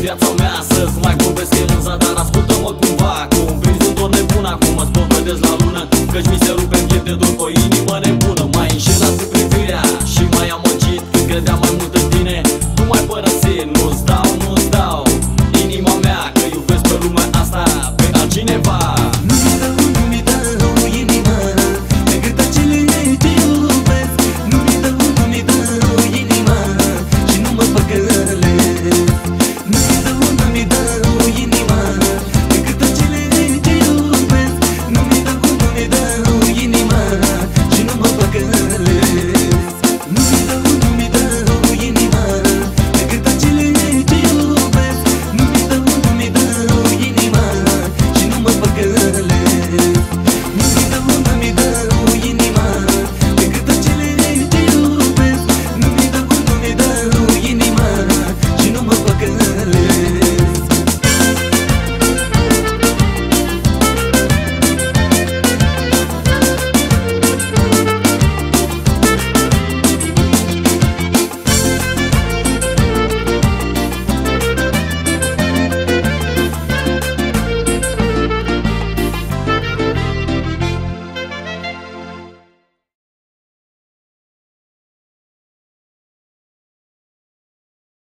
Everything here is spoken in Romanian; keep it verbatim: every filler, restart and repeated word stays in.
viața mea să-ți mai vorbesc în zadar. Ascultă-mă cumva, cu un prins un tot nebun. Acum mă spovedesc la lună, căci mi se rupe în piept de dor cu o inimă nebună. M-ai înșelat cu privirea și m-ai amăgit când credeam